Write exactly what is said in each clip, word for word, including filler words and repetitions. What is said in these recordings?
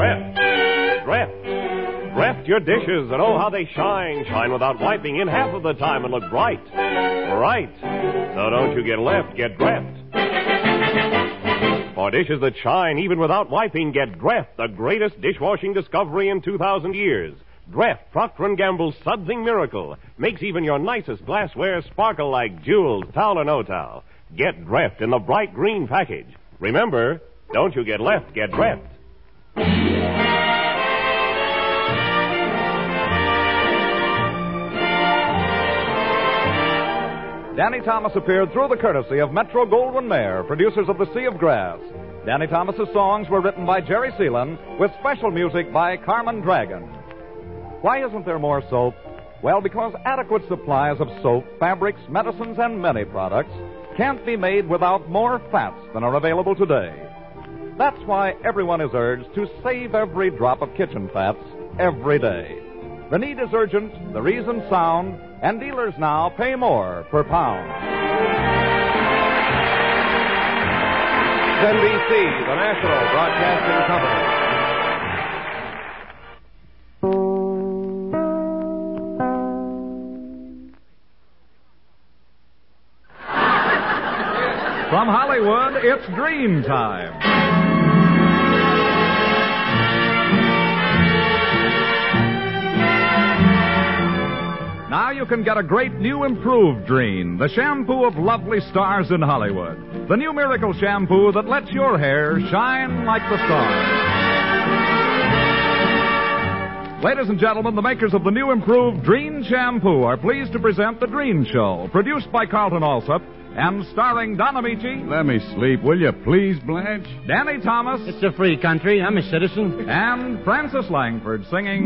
Dreft. Dreft. Dreft your dishes, and oh, how they shine. Shine without wiping in half of the time and look bright. Right. So don't you get left, get Dreft. For dishes that shine even without wiping, get Dreft, the greatest dishwashing discovery in two thousand years. Dreft, Procter and Gamble's sudsing miracle, makes even your nicest glassware sparkle like jewels, towel or no towel. Get Dreft in the bright green package. Remember, don't you get left, get Dreft. Danny Thomas appeared through the courtesy of Metro-Goldwyn-Mayer, producers of The Sea of Grass. Danny Thomas's songs were written by Jerry Seelan, with special music by Carmen Dragon. Why isn't there more soap? Well, because adequate supplies of soap, fabrics, medicines, and many products can't be made without more fats than are available today. That's why everyone is urged to save every drop of kitchen fats every day. The need is urgent, the reason sound, and dealers now pay more per pound. N B C, the National Broadcasting Company. From Hollywood, it's Dream Time. Now you can get a great new improved Dream, the shampoo of lovely stars in Hollywood. The new miracle shampoo that lets your hair shine like the stars. Ladies and gentlemen, the makers of the new improved Dream shampoo are pleased to present The Dream Show, produced by Carlton Alsop and starring Don Amici. Let me sleep, will you please, Blanche? Danny Thomas. It's a free country. I'm a citizen. And Francis Langford singing...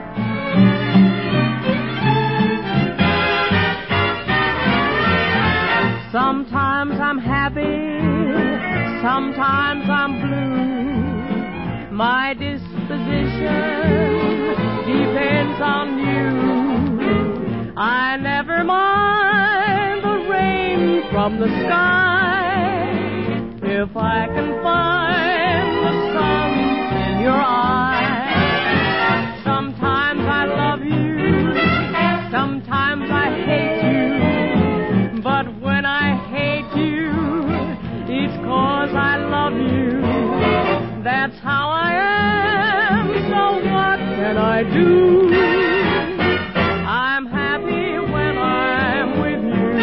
Sometimes I'm happy, sometimes I'm blue. My disposition depends on you. I never mind the rain from the sky if I can find the sun in your eyes. Sometimes I love you, sometimes I hate you, but when I hate you, it's 'cause I love you. That's how I am, so what can I do? I'm happy when I'm with you.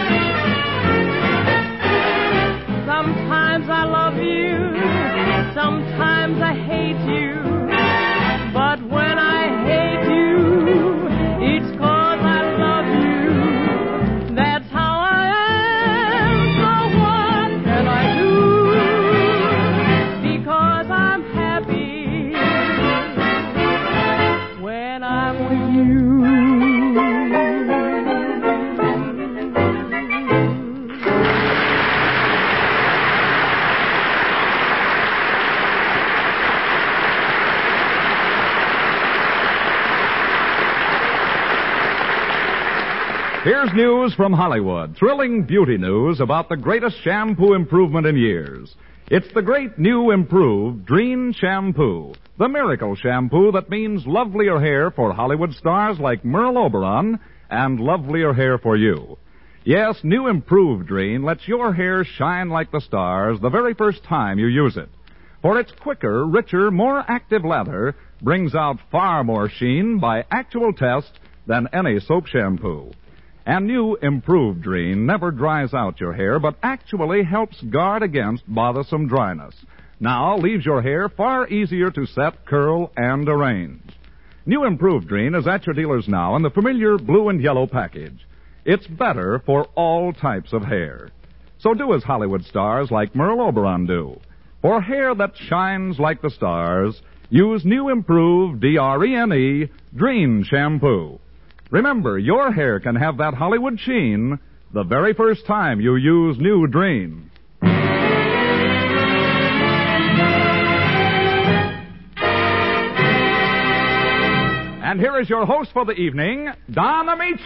Sometimes I love you, sometimes I hate you, but when I hate you, it's 'cause I love you. That's how I am, so what can I do? Because I'm happy when I'm with you. Here's news from Hollywood. Thrilling beauty news about the greatest shampoo improvement in years. It's the great new improved Dream Shampoo. The miracle shampoo that means lovelier hair for Hollywood stars like Merle Oberon and lovelier hair for you. Yes, new improved Dream lets your hair shine like the stars the very first time you use it. For its quicker, richer, more active lather brings out far more sheen by actual test than any soap shampoo. And new improved Dream never dries out your hair, but actually helps guard against bothersome dryness. Now leaves your hair far easier to set, curl, and arrange. New improved Dream is at your dealers now in the familiar blue and yellow package. It's better for all types of hair. So do as Hollywood stars like Merle Oberon do. For hair that shines like the stars, use new improved D R E N E Dream Shampoo. Remember, your hair can have that Hollywood sheen the very first time you use new Dream. And here is your host for the evening, Don Amici.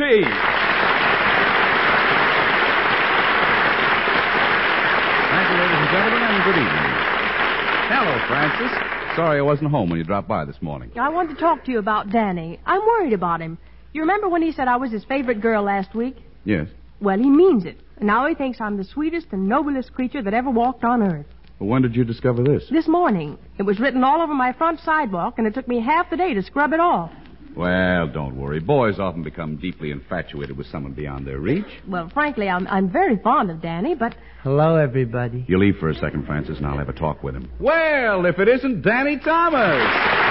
Thank you, ladies and gentlemen, and good evening. Hello, Francis. sorry I wasn't home when you dropped by this morning. I wanted to talk to you about Danny. I'm worried about him. You remember when he said I was his favorite girl last week? Yes. Well, he means it. And now he thinks I'm the sweetest and noblest creature that ever walked on earth. Well, when did you discover this? This morning. It was written all over my front sidewalk, and it took me half the day to scrub it off. Well, don't worry. Boys often become deeply infatuated with someone beyond their reach. Well, frankly, I'm, I'm very fond of Danny, but... Hello, everybody. You leave for a second, Francis, and I'll have a talk with him. Well, if it isn't Danny Thomas!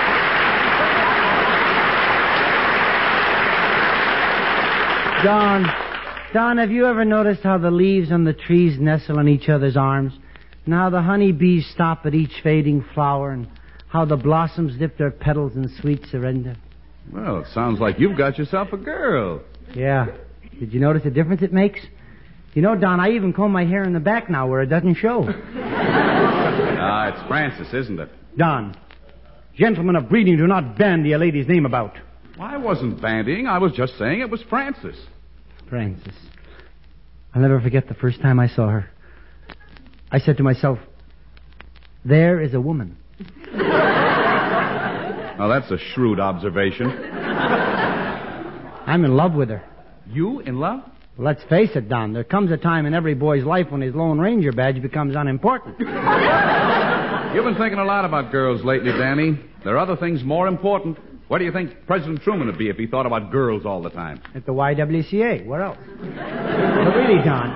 Don, Don, have you ever noticed how the leaves on the trees nestle in each other's arms? And how the honeybees stop at each fading flower, and how the blossoms dip their petals in sweet surrender? Well, it sounds like you've got yourself a girl. Yeah. Did you notice the difference it makes? You know, Don, I even comb my hair in the back now where it doesn't show. Ah, it's Francis, isn't it? Don, gentlemen of breeding do not bandy a lady's name about. I wasn't bandying. I was just saying it was Francis. Francis. I'll never forget the first time I saw her. I said to myself, there is a woman. Now, that's a shrewd observation. I'm in love with her. You in love? Well, let's face it, Don. There comes a time in every boy's life when his Lone Ranger badge becomes unimportant. You've been thinking a lot about girls lately, Danny. There are other things more important. Where do you think President Truman would be if he thought about girls all the time? At the Y W C A. Where else? But really, Don,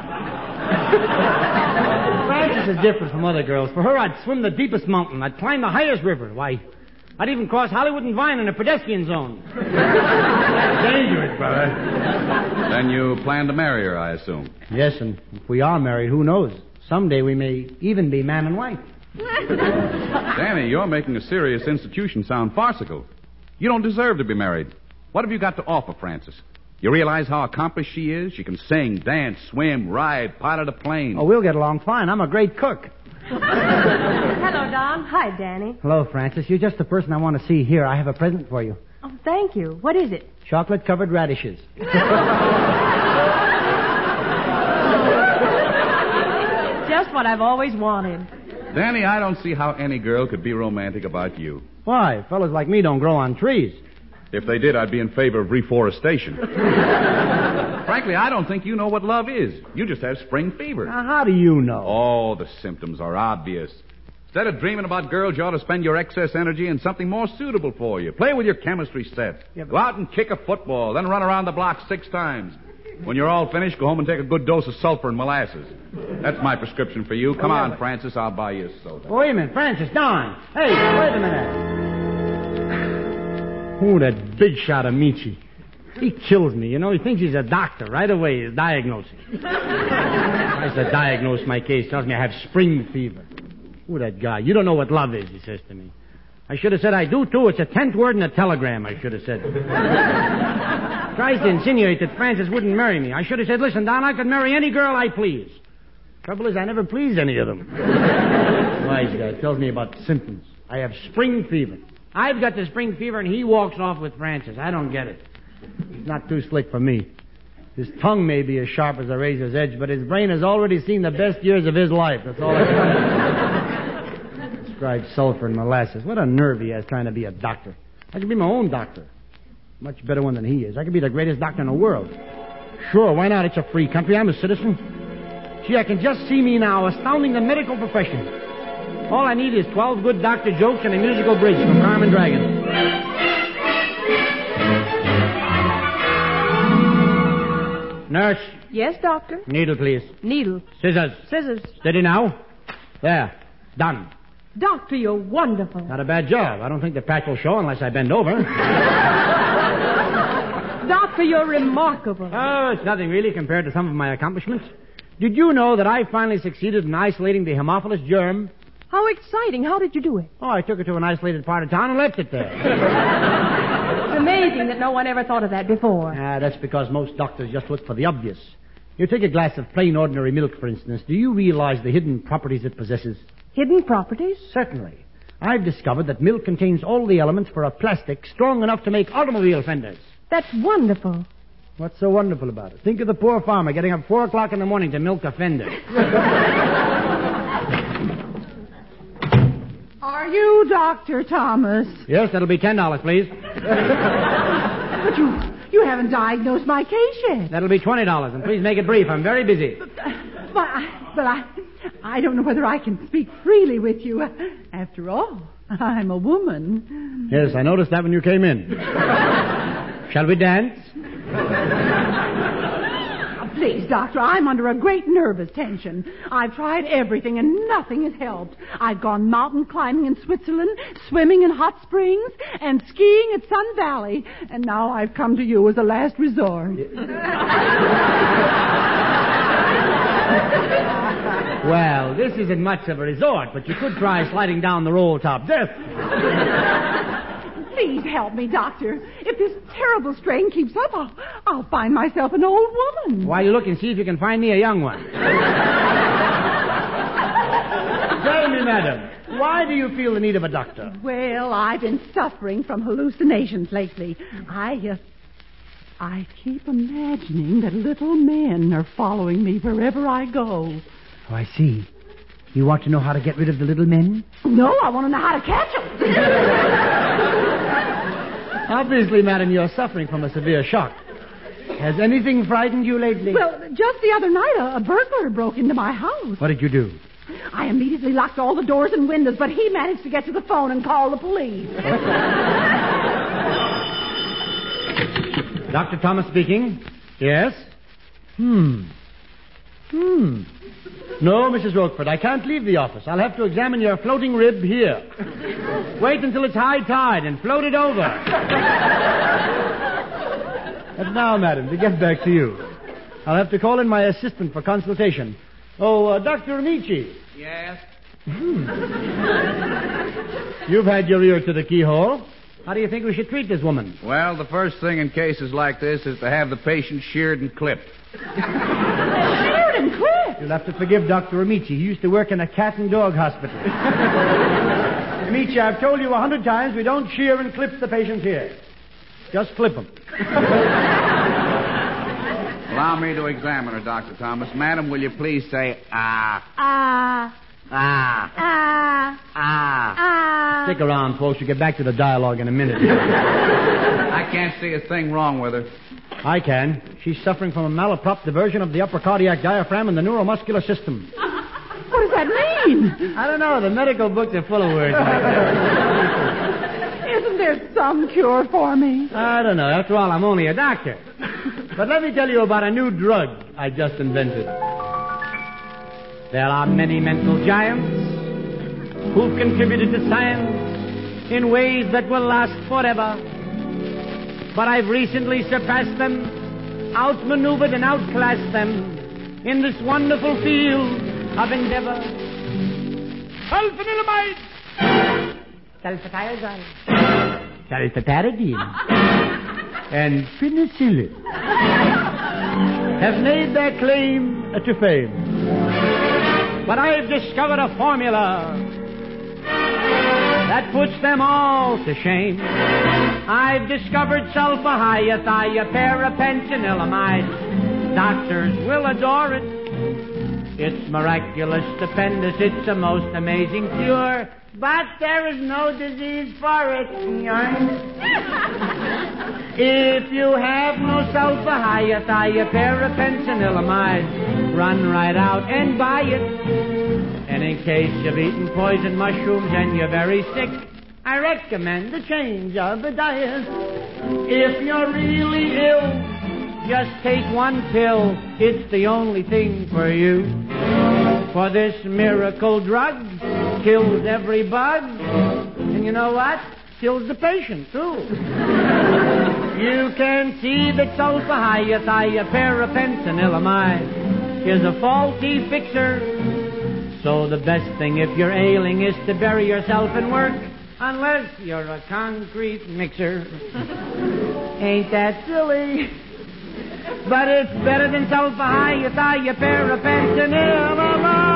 Frances is different from other girls. For her, I'd swim the deepest mountain. I'd climb the highest river. Why, I'd even cross Hollywood and Vine in a pedestrian zone. Dangerous, brother. Then you plan to marry her, I assume. Yes, and if we are married, who knows? Someday we may even be man and wife. Danny, you're making a serious institution sound farcical. You don't deserve to be married. What have you got to offer, Francis? You realize how accomplished she is? She can sing, dance, swim, ride, pilot a plane. Oh, we'll get along fine. I'm a great cook. Hello, Don. Hi, Danny. Hello, Francis. You're just the person I want to see here. I have a present for you. Oh, thank you. What is it? Chocolate-covered radishes. Just what I've always wanted. Danny, I don't see how any girl could be romantic about you. Why? Fellas like me don't grow on trees. If they did, I'd be in favor of reforestation. Frankly, I don't think you know what love is. You just have spring fever. Now, how do you know? Oh, the symptoms are obvious. Instead of dreaming about girls, you ought to spend your excess energy in something more suitable for you. Play with your chemistry set. Yeah, but... Go out and kick a football, then run around the block six times. When you're all finished, go home and take a good dose of sulfur and molasses. That's my prescription for you. Come oh, yeah, on, but... Francis, I'll buy you a soda. Oh, wait a minute, Francis, Don. Hey, wait a minute. Oh, that big shot of Michi. He kills me, you know. He thinks he's a doctor. Right away, he's diagnosing. Tries to diagnose my case. Tells me I have spring fever. Oh, that guy. You don't know what love is, he says to me. I should have said I do, too. It's a tenth word in a telegram, I should have said. Tries to insinuate that Francis wouldn't marry me. I should have said, listen, Don, I could marry any girl I please. Trouble is, I never pleased any of them. Wise guy tells me about symptoms. I have spring fever. I've got the spring fever, and he walks off with Francis. I don't get it. He's not too slick for me. His tongue may be as sharp as a razor's edge, but his brain has already seen the best years of his life. That's all I can say. Describes sulfur and molasses. What a nerve he has trying to be a doctor. I could be my own doctor. Much better one than he is. I could be the greatest doctor in the world. Sure, why not? It's a free country. I'm a citizen. Gee, I can just see me now, astounding the medical profession. All I need is twelve good doctor jokes and a musical bridge from Carmen Dragon. Nurse. Yes, doctor? Needle, please. Needle. Scissors. Scissors. Steady now. There. Done. Doctor, you're wonderful. Not a bad job. I don't think the patch will show unless I bend over. Doctor, you're remarkable. Oh, it's nothing really compared to some of my accomplishments. Did you know that I finally succeeded in isolating the Haemophilus germ? How exciting. How did you do it? Oh, I took it to an isolated part of town and left it there. It's amazing that no one ever thought of that before. Ah, that's because most doctors just look for the obvious. You take a glass of plain ordinary milk, for instance. Do you realize the hidden properties it possesses? Hidden properties? Certainly. I've discovered that milk contains all the elements for a plastic strong enough to make automobile fenders. That's wonderful. What's so wonderful about it? Think of the poor farmer getting up four o'clock in the morning to milk a fender. Are Are you Doctor Thomas? Yes, that'll be ten dollars, please. But you you haven't diagnosed my case yet. That'll be twenty dollars, and please make it brief. I'm very busy. But, but, I, but I, I don't know whether I can speak freely with you. After all, I'm a woman. Yes, I noticed that when you came in. Shall we dance? Please, Doctor, I'm under a great nervous tension. I've tried everything and nothing has helped. I've gone mountain climbing in Switzerland, swimming in hot springs, and skiing at Sun Valley. And now I've come to you as a last resort. Well, this isn't much of a resort, but you could try sliding down the roll top death. Please help me, Doctor. If this terrible strain keeps up, I'll, I'll find myself an old woman. While you look and see if you can find me a young one. Tell me, madam, why do you feel the need of a doctor? Well, I've been suffering from hallucinations lately. I, uh, I keep imagining that little men are following me wherever I go. Oh, I see. You want to know how to get rid of the little men? No, I want to know how to catch them. Obviously, madam, you're suffering from a severe shock. Has anything frightened you lately? Well, just the other night, a, a burglar broke into my house. What did you do? I immediately locked all the doors and windows, but he managed to get to the phone and call the police. Doctor Thomas speaking. Yes? Hmm. Hmm. No, Missus Rochford, I can't leave the office. I'll have to examine your floating rib here. Wait until it's high tide and float it over. And now, madam, to get back to you. I'll have to call in my assistant for consultation. Oh, uh, Doctor Amici. Yes? Hmm. You've had your ear to the keyhole. How do you think we should treat this woman? Well, the first thing in cases like this is to have the patient sheared and clipped. Sheared and clipped? You'll have to forgive Doctor Amici. He used to work in a cat and dog hospital. Amici, I've told you a hundred times we don't shear and clip the patients here. Just clip them. Allow me to examine her, Doctor Thomas. Madam, will you please say, ah, Ah, ah, ah, ah. ah. Stick around, folks. We'll get back to the dialogue in a minute. I can't see a thing wrong with her. I can. She's suffering from a malaprop diversion of the upper cardiac diaphragm and the neuromuscular system. What does that mean? I don't know. The medical books are full of words like that. Isn't there some cure for me? I don't know. After all, I'm only a doctor. But let me tell you about a new drug I just invented. There are many mental giants who've contributed to science in ways that will last forever. But I've recently surpassed them, outmaneuvered and outclassed them in this wonderful field of endeavor. Sulfanilamide! Sulfathiazole. Sulfataridine. And penicillin have made their claim to fame. But I've discovered a formula that puts them all to shame. I've discovered sulfahydroxyparapentanylamide. Doctors will adore it. It's miraculous, stupendous, it's a most amazing cure. But there is no disease for it. If you have no sulfahydroxyparapentanylamide, run right out and buy it. And in case you've eaten poison mushrooms and you're very sick, I recommend the change of the diet. If you're really ill, just take one pill. It's the only thing for you. For this miracle drug kills every bug. And you know what? Kills the patient, too. You can see that sulfahydroxyparapentanylamide is a faulty fixer. So the best thing if you're ailing is to bury yourself in work, unless you're a concrete mixer. Ain't that silly? But it's better than sulfahydroxyparapentanylamide.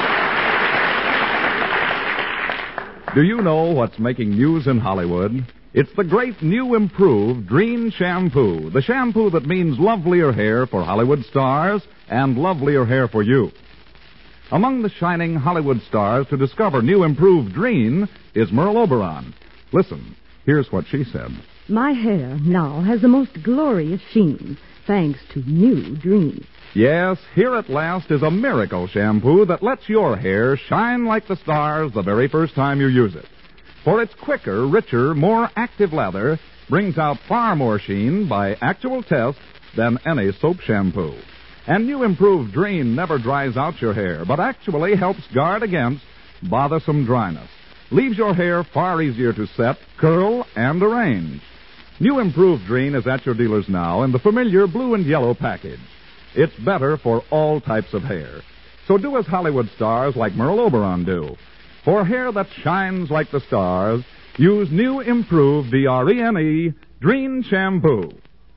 Do you know what's making news in Hollywood? It's the great new improved Dreen Shampoo, the shampoo that means lovelier hair for Hollywood stars and lovelier hair for you. Among the shining Hollywood stars to discover new improved Dreen is Merle Oberon. Listen, here's what she said. My hair now has the most glorious sheen, thanks to new Dreen. Yes, here at last is a miracle shampoo that lets your hair shine like the stars the very first time you use it. For its quicker, richer, more active lather brings out far more sheen by actual test than any soap shampoo. And new improved Dreen never dries out your hair, but actually helps guard against bothersome dryness. Leaves your hair far easier to set, curl, and arrange. New improved Dreen is at your dealers now in the familiar blue and yellow package. It's better for all types of hair. So do as Hollywood stars like Merle Oberon do. For hair that shines like the stars, use new improved D R E N E Dreen Shampoo.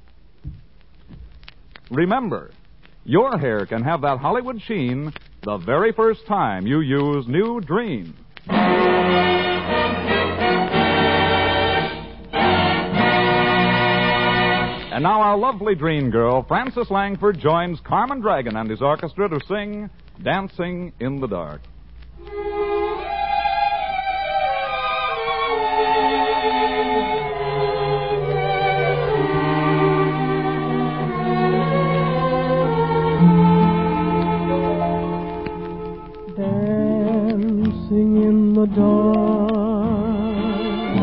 Remember, your hair can have that Hollywood sheen the very first time you use new Dreen. And now our lovely Dreen girl, Frances Langford, joins Carmen Dragon and his orchestra to sing Dancing in the Dark. Dancing in the dark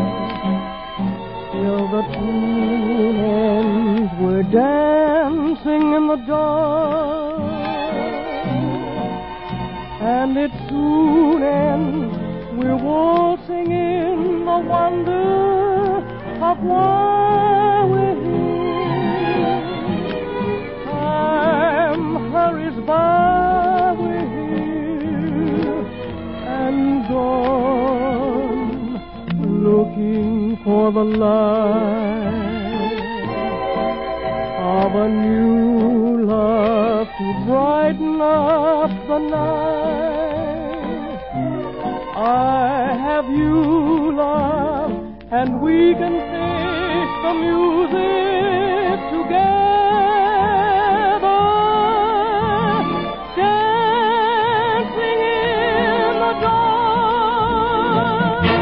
till the tune ends. We're dancing in the dark, and it soon ends. We're waltzing in the wonder of why we're here. Time hurries by, we're here and gone, looking for the light of a new love to brighten up the night. I have you, love, and we can face the music together. Dancing in the dark.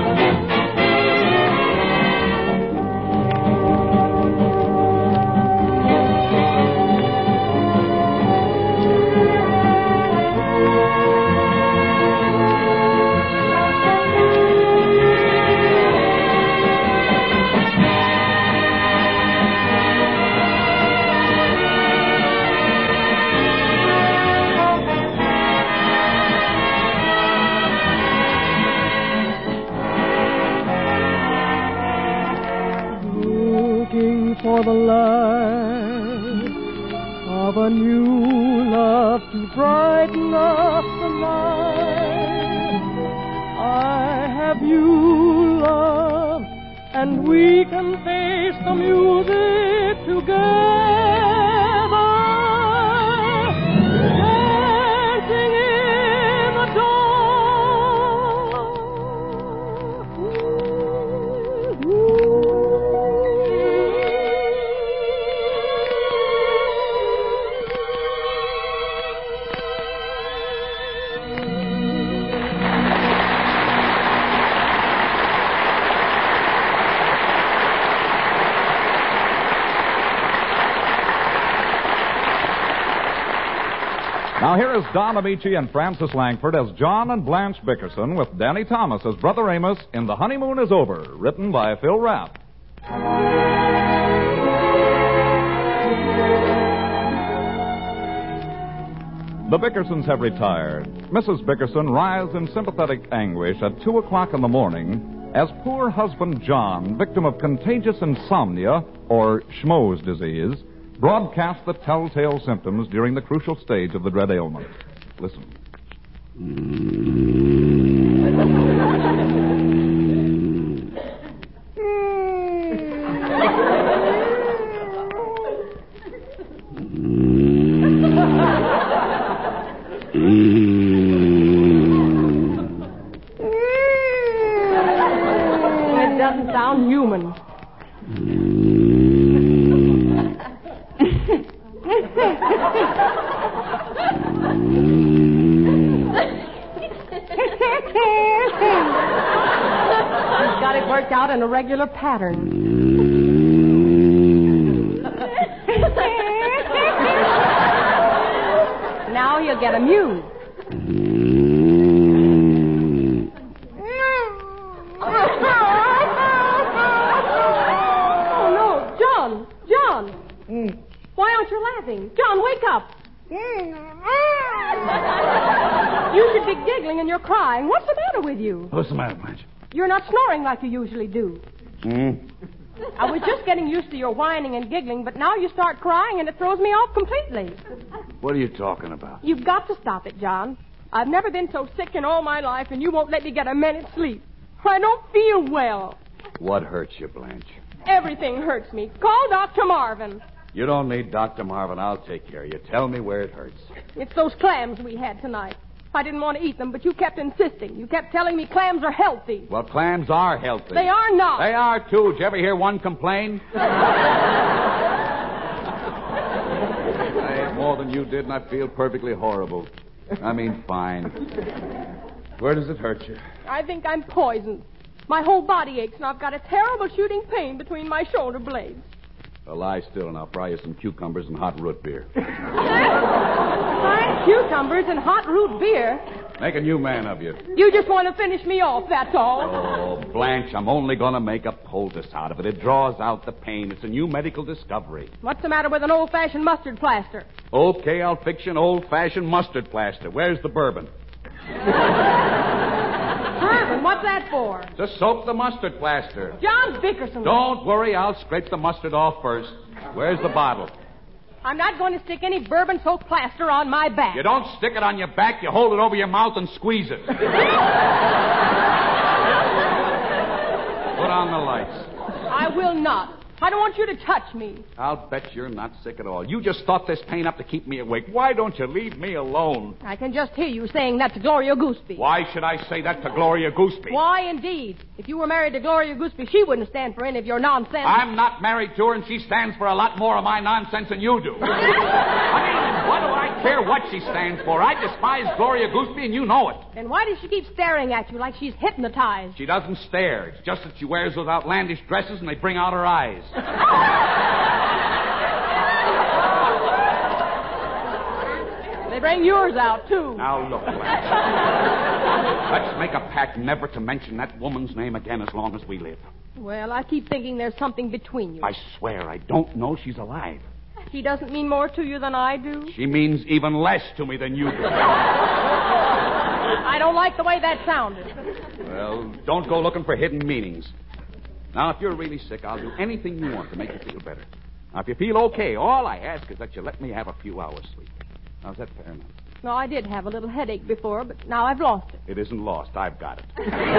Looking for the light of a new love to brighten up the night. I have you, love, and we can face the music together. Dancing in the Now here is Don Amici and Frances Langford as John and Blanche Bickerson with Danny Thomas as Brother Amos in The Honeymoon is Over, written by Phil Rapp. The Bickersons have retired. Missus Bickerson writhes in sympathetic anguish at two o'clock in the morning as poor husband John, victim of contagious insomnia, or Schmo's disease, broadcasts the telltale symptoms during the crucial stage of the dread ailment. Listen. It doesn't sound human. in a regular pattern. Now he'll get amused. Oh, no. John! John! Why aren't you laughing? John, wake up! You should be giggling and you're crying. What's the matter with you? What's the matter, Blanche? You're not snoring like you usually do. Hmm? I was just getting used to your whining and giggling, but now you start crying and it throws me off completely. What are you talking about? You've got to stop it, John. I've never been so sick in all my life, and you won't let me get a minute's sleep. I don't feel well. What hurts you, Blanche? Everything hurts me. Call Doctor Marvin. You don't need Doctor Marvin. I'll take care of you. Tell me where it hurts. It's those clams we had tonight. I didn't want to eat them, but you kept insisting. You kept telling me clams are healthy. Well, clams are healthy. They are not. They are, too. Did you ever hear one complain? I ate more than you did, and I feel perfectly horrible. I mean, fine. Where does it hurt you? I think I'm poisoned. My whole body aches, and I've got a terrible shooting pain between my shoulder blades. Well, lie still, and I'll fry you some cucumbers and hot root beer. Fried cucumbers and hot root beer? Make a new man of you. You just want to finish me off, that's all. Oh, Blanche, I'm only going to make a poultice out of it. It draws out the pain. It's a new medical discovery. What's the matter with an old-fashioned mustard plaster? Okay, I'll fix you an old-fashioned mustard plaster. Where's the bourbon? Bourbon? What's that for? To soak the mustard plaster. John Bickerson. Don't worry, I'll scrape the mustard off first. Where's the bottle? I'm not going to stick any bourbon-soaked plaster on my back. You don't stick it on your back, you hold it over your mouth and squeeze it. Put on the lights. I will not. I don't want you to touch me. I'll bet you're not sick at all. You just thought this pain up to keep me awake. Why don't you leave me alone? I can just hear you saying that to Gloria Gooseby. Why should I say that to Gloria Gooseby? Why, indeed? If you were married to Gloria Gooseby, she wouldn't stand for any of your nonsense. I'm not married to her, and she stands for a lot more of my nonsense than you do. I mean, what do I care what she stands for? I despise Gloria Gooseby, and you know it. Then why does she keep staring at you like she's hypnotized? She doesn't stare. It's just that she wears those outlandish dresses, and they bring out her eyes. They bring yours out, too. Now, look, Blanche. Let's make a pact never to mention that woman's name again as long as we live. Well, I keep thinking there's something between you. I swear I don't know she's alive. She doesn't mean more to you than I do? She means even less to me than you do. I don't like the way that sounded. Well, don't go looking for hidden meanings. Now, if you're really sick, I'll do anything you want to make you feel better. Now, if you feel okay, all I ask is that you let me have a few hours' sleep. Now, is that fair enough? No, I did have a little headache before, but now I've lost it. It isn't lost. I've got it.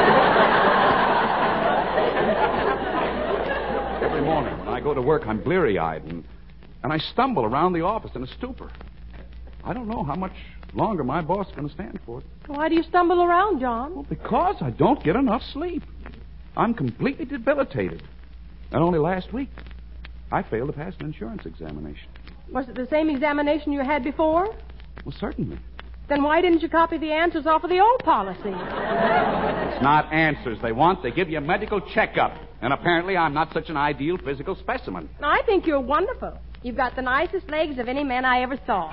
Every morning when I go to work, I'm bleary-eyed, and, and I stumble around the office in a stupor. I don't know how much longer my boss is going to stand for it. Why do you stumble around, John? Well, because I don't get enough sleep. I'm completely debilitated. And only last week, I failed to pass an insurance examination. Was it the same examination you had before? Well, certainly. Then why didn't you copy the answers off of the old policy? It's not answers they want. They give you a medical checkup. And apparently I'm not such an ideal physical specimen. I think you're wonderful. You've got the nicest legs of any man I ever saw.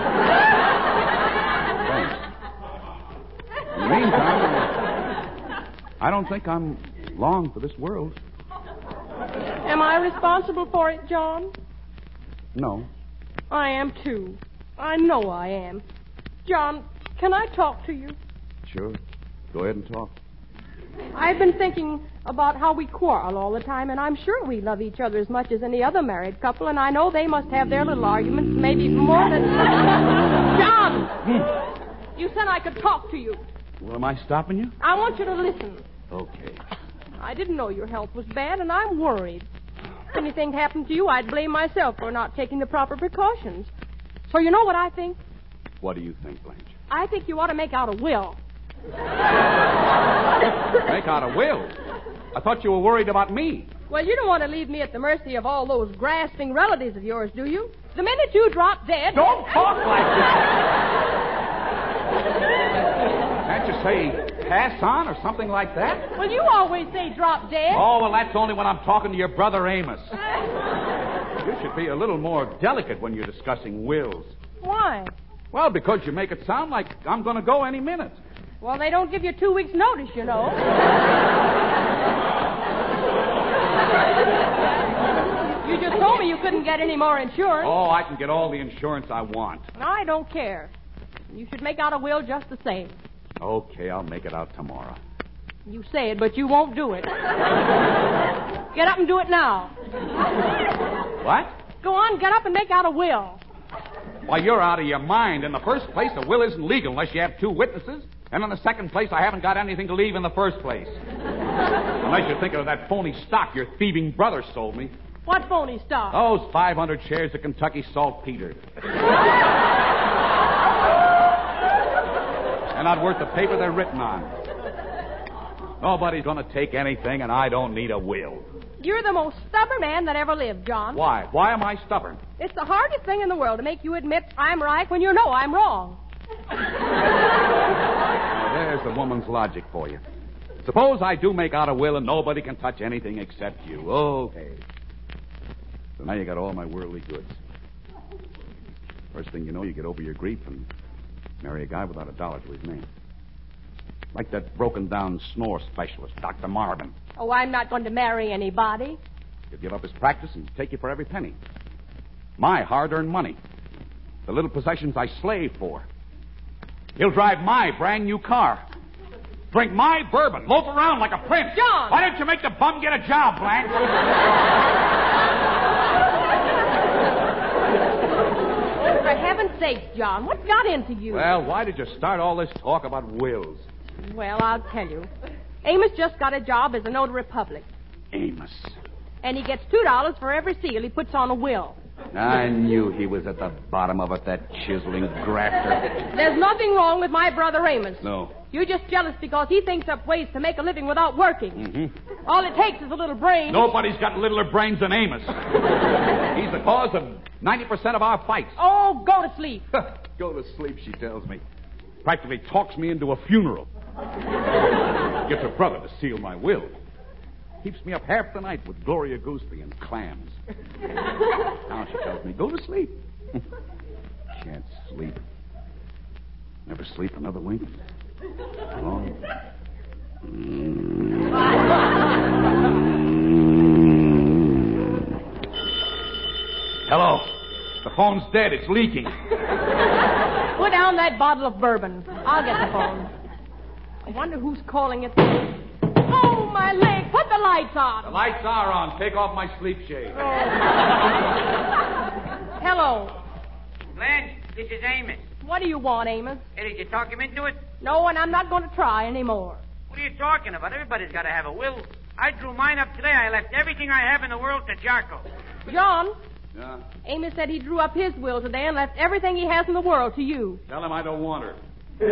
Thanks. In the meantime, I don't think I'm long for this world. Am I responsible for it, John? No. I am, too. I know I am. John, can I talk to you? Sure. Go ahead and talk. I've been thinking about how we quarrel all the time, and I'm sure we love each other as much as any other married couple, and I know they must have their little arguments, maybe more than... John! You said I could talk to you. Well, am I stopping you? I want you to listen. Okay. I didn't know your health was bad, and I'm worried. If anything happened to you, I'd blame myself for not taking the proper precautions. So you know what I think? What do you think, Blanche? I think you ought to make out a will. Make out a will? I thought you were worried about me. Well, you don't want to leave me at the mercy of all those grasping relatives of yours, do you? The minute you drop dead... Don't talk like that! Can't you say pass on or something like that? Well, you always say drop dead. Oh, well, that's only when I'm talking to your brother Amos. You should be a little more delicate when you're discussing wills. Why? Well, because you make it sound like I'm going to go any minute. Well, they don't give you two weeks' notice, you know. You just told me you couldn't get any more insurance. Oh, I can get all the insurance I want. I don't care. You should make out a will just the same. Okay, I'll make it out tomorrow. You say it, but you won't do it. Get up and do it now. What? Go on, get up and make out a will. Why, you're out of your mind. In the first place, a will isn't legal unless you have two witnesses. And in the second place, I haven't got anything to leave in the first place. Unless you're thinking of that phony stock your thieving brother sold me. What phony stock? Those five hundred shares of Kentucky Saltpeter. They're not worth the paper they're written on. Nobody's going to take anything, and I don't need a will. You're the most stubborn man that ever lived, John. Why? Why am I stubborn? It's the hardest thing in the world to make you admit I'm right when you know I'm wrong. Now, there's the woman's logic for you. Suppose I do make out a will and nobody can touch anything except you. Okay. So now you got all my worldly goods. First thing you know, you get over your grief and marry a guy without a dollar to his name. Like that broken-down snore specialist, Doctor Marvin. Oh, I'm not going to marry anybody. He'll give up his practice and take you for every penny. My hard-earned money. The little possessions I slaved for. He'll drive my brand-new car. Drink my bourbon. Loaf around like a prince. John! Why didn't you make the bum get a job, Blanche? For heaven's sake, John, what got into you? Well, why did you start all this talk about wills? Well, I'll tell you. Amos just got a job as a notary public. Amos. And he gets two dollars for every seal he puts on a will. I knew he was at the bottom of it, that chiseling grafter. There's nothing wrong with my brother Amos. No. You're just jealous because he thinks up ways to make a living without working. Mm-hmm. All it takes is a little brain. Nobody's got littler brains than Amos. He's the cause of ninety percent of our fights. Oh, go to sleep. Go to sleep, she tells me. Practically talks me into a funeral. Gets her brother to seal my will. Keeps me up half the night with Gloria Gooseberry and clams. Now she tells me, go to sleep. Can't sleep. Never sleep another wink. Oh. Hello. The phone's dead. It's leaking. Put down that bottle of bourbon. I'll get the phone. I wonder who's calling it. Oh, my leg. Put the lights on. The lights are on. Take off my sleep shade. Oh. Hello. Blanche, this is Amos. What do you want, Amos? Hey, did you talk him into it? No, and I'm not going to try anymore. What are you talking about? Everybody's got to have a will. I drew mine up today. I left everything I have in the world to Jarko. John? Yeah? Amos said he drew up his will today and left everything he has in the world to you. Tell him I don't want her.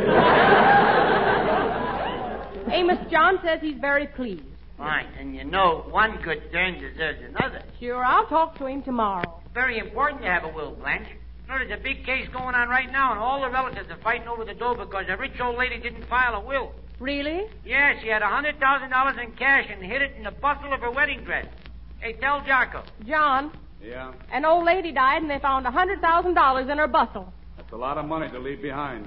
Amos, John says he's very pleased. Fine. And you know, one good turn deserves another. Sure, I'll talk to him tomorrow. Very important to have a will, Blanche. You know, there's a big case going on right now, and all the relatives are fighting over the dough because a rich old lady didn't file a will. Really? Yeah, she had one hundred thousand dollars in cash and hid it in the bustle of her wedding dress. Hey, tell Jarko. John, Yeah? an old lady died and they found one hundred thousand dollars in her bustle. That's a lot of money to leave behind.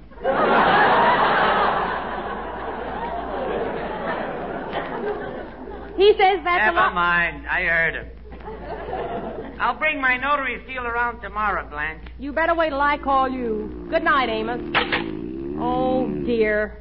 He says that's Never a lot. mind. I heard him. I'll bring my notary seal around tomorrow, Blanche. You better wait till I call you. Good night, Amos. Oh, dear.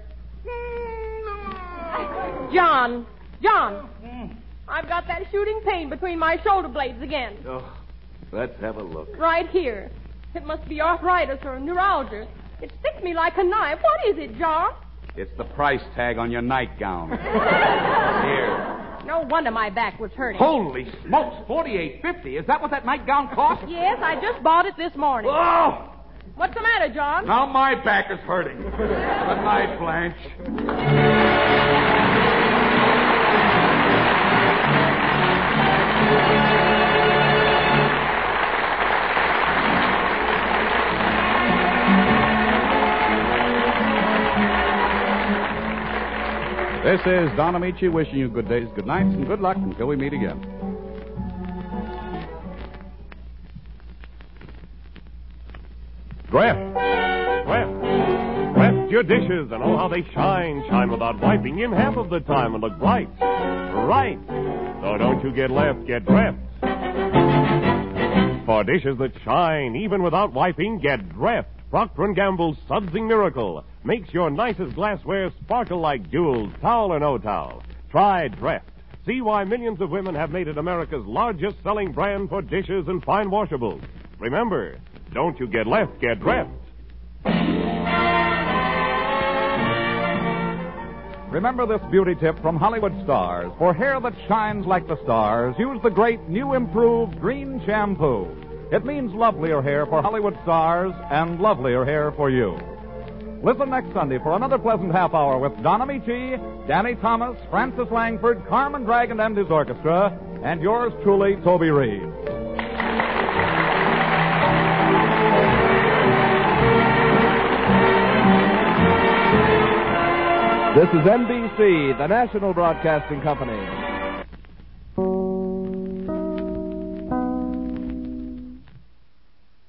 John. John. I've got that shooting pain between my shoulder blades again. Oh, let's have a look. Right here. It must be arthritis or neuralgia. It sticks me like a knife. What is it, John? It's the price tag on your nightgown. Here. No wonder my back was hurting. Holy smokes, forty-eight fifty. Is that what that nightgown cost? Yes, I just bought it this morning. Oh! What's the matter, John? Now my back is hurting. Good night, Blanche. This is Don Amici wishing you good days, good nights, and good luck until we meet again. Dreft. Dreft. Dreft your dishes and oh how they shine. Shine without wiping in half of the time and look bright. Right. So don't you get left, get Dreft. For dishes that shine even without wiping, get Dreft. Procter and Gamble's Sudsing Miracle makes your nicest glassware sparkle like jewels, towel or no towel. Try Dreft. See why millions of women have made it America's largest selling brand for dishes and fine washables. Remember, don't you get left, get Dreft. Remember this beauty tip from Hollywood Stars. For hair that shines like the stars, use the great new improved Green Shampoo. It means lovelier hair for Hollywood stars and lovelier hair for you. Listen next Sunday for another pleasant half hour with Don Amici, Danny Thomas, Francis Langford, Carmen Dragon and his orchestra, and yours truly, Toby Reed. This is N B C, the National Broadcasting Company.